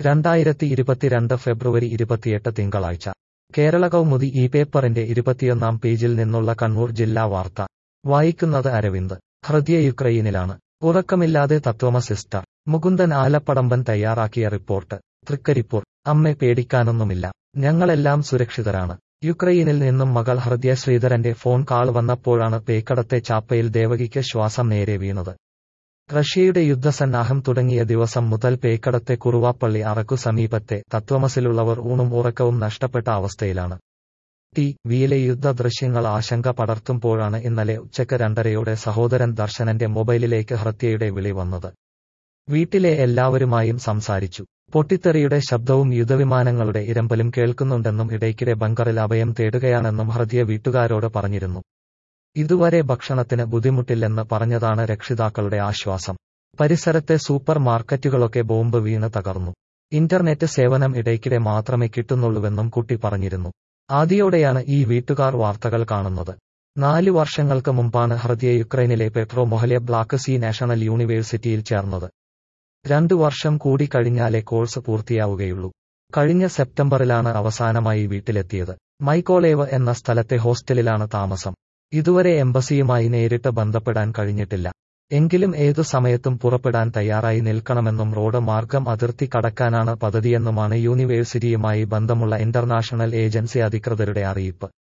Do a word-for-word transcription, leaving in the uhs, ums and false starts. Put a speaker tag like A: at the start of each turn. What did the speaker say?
A: രണ്ടായിരത്തി ഇരുപത്തിരണ്ട് ഫെബ്രുവരി ഇരുപത്തിയെട്ട് തിങ്കളാഴ്ച കേരള കൗമുദി ഈ പേപ്പറിന്റെ ഇരുപത്തിയൊന്നാം പേജിൽ നിന്നുള്ള കണ്ണൂർ ജില്ലാ വാർത്ത വായിക്കുന്നത് അരവിന്ദ്. ഹൃദയ യുക്രൈനിലാണ്. ഉറക്കമില്ലാതെ തത്വമ സിസ്റ്റർ. മുകുന്ദൻ ആലപ്പടമ്പൻ തയ്യാറാക്കിയ റിപ്പോർട്ട്. തൃക്കരിപ്പൂർ. അമ്മെ പേടിക്കാനൊന്നുമില്ല, ഞങ്ങളെല്ലാം സുരക്ഷിതരാണ്. യുക്രൈനിൽ നിന്നും മകൾ ഹൃദയ ശ്രീധരന്റെ ഫോൺ കാൾ വന്നപ്പോഴാണ് പേക്കടത്തെ ചാപ്പയിൽ ദേവകിക്ക് ശ്വാസം നേരെ വീണത്. റഷ്യയുടെ യുദ്ധസന്നാഹം തുടങ്ങിയ ദിവസം മുതൽ പേക്കടത്തെ കുറുവാപ്പള്ളി അറക്കു സമീപത്തെ തത്വമസിലുള്ളവർ ഊണും ഉറക്കവും നഷ്ടപ്പെട്ട അവസ്ഥയിലാണ്. ടി വിയിലെ യുദ്ധ ദൃശ്യങ്ങൾ ആശങ്ക പടർത്തുമ്പോഴാണ് ഇന്നലെ ഉച്ചയ്ക്ക് രണ്ടരയോടെ സഹോദരൻ ദർശനന്റെ മൊബൈലിലേക്ക് ഹൃദയയുടെ വിളി വന്നത്. വീട്ടിലെ എല്ലാവരുമായും സംസാരിച്ചു. പൊട്ടിത്തെറിയുടെ ശബ്ദവും യുദ്ധവിമാനങ്ങളുടെ ഇരമ്പലും കേൾക്കുന്നുണ്ടെന്നും ഇടയ്ക്കിടെ ബങ്കറിൽ അഭയം തേടുകയാണെന്നും ഹൃദയ വീട്ടുകാരോട് പറഞ്ഞിരുന്നു. ഇതുവരെ ഭക്ഷണത്തിന് ബുദ്ധിമുട്ടില്ലെന്ന് പറഞ്ഞതാണ് രക്ഷിതാക്കളുടെ ആശ്വാസം. പരിസരത്തെ സൂപ്പർ മാർക്കറ്റുകളൊക്കെ ബോംബ് വീണ് തകർന്നു. ഇന്റർനെറ്റ് സേവനം ഇടയ്ക്കിടെ മാത്രമേ കിട്ടുന്നുള്ളൂവെന്നും കുട്ടി പറഞ്ഞിരുന്നു. ആദ്യോടെയാണ് ഈ വീട്ടുകാർ വാർത്തകൾ കാണുന്നത്. നാലു വർഷങ്ങൾക്ക് മുമ്പാണ് ഹൃദയ യുക്രൈനിലെ Petro Mohyla black sea national യൂണിവേഴ്സിറ്റിയിൽ ചേർന്നത്. രണ്ടു വർഷം കൂടി കഴിഞ്ഞാലേ കോഴ്സ് പൂർത്തിയാവുകയുള്ളൂ. കഴിഞ്ഞ സെപ്റ്റംബറിലാണ് അവസാനമായി വീട്ടിലെത്തിയത്. മൈക്കോളേവ് എന്ന സ്ഥലത്തെ ഹോസ്റ്റലിലാണ് താമസം. ഇതുവരെ എംബസിയുമായി നേരിട്ട് ബന്ധപ്പെടാൻ കഴിഞ്ഞിട്ടില്ല. എങ്കിലും ഏതു സമയത്തും പുറപ്പെടാൻ തയ്യാറായി നിൽക്കണമെന്നും റോഡ് മാർഗം അതിർത്തി കടക്കാനാണ് പദ്ധതിയെന്നുമാണ് യൂണിവേഴ്സിറ്റിയുമായി ബന്ധമുള്ള ഇന്റർനാഷണൽ ഏജൻസി അധികൃതരുടെ അറിയിപ്പ്.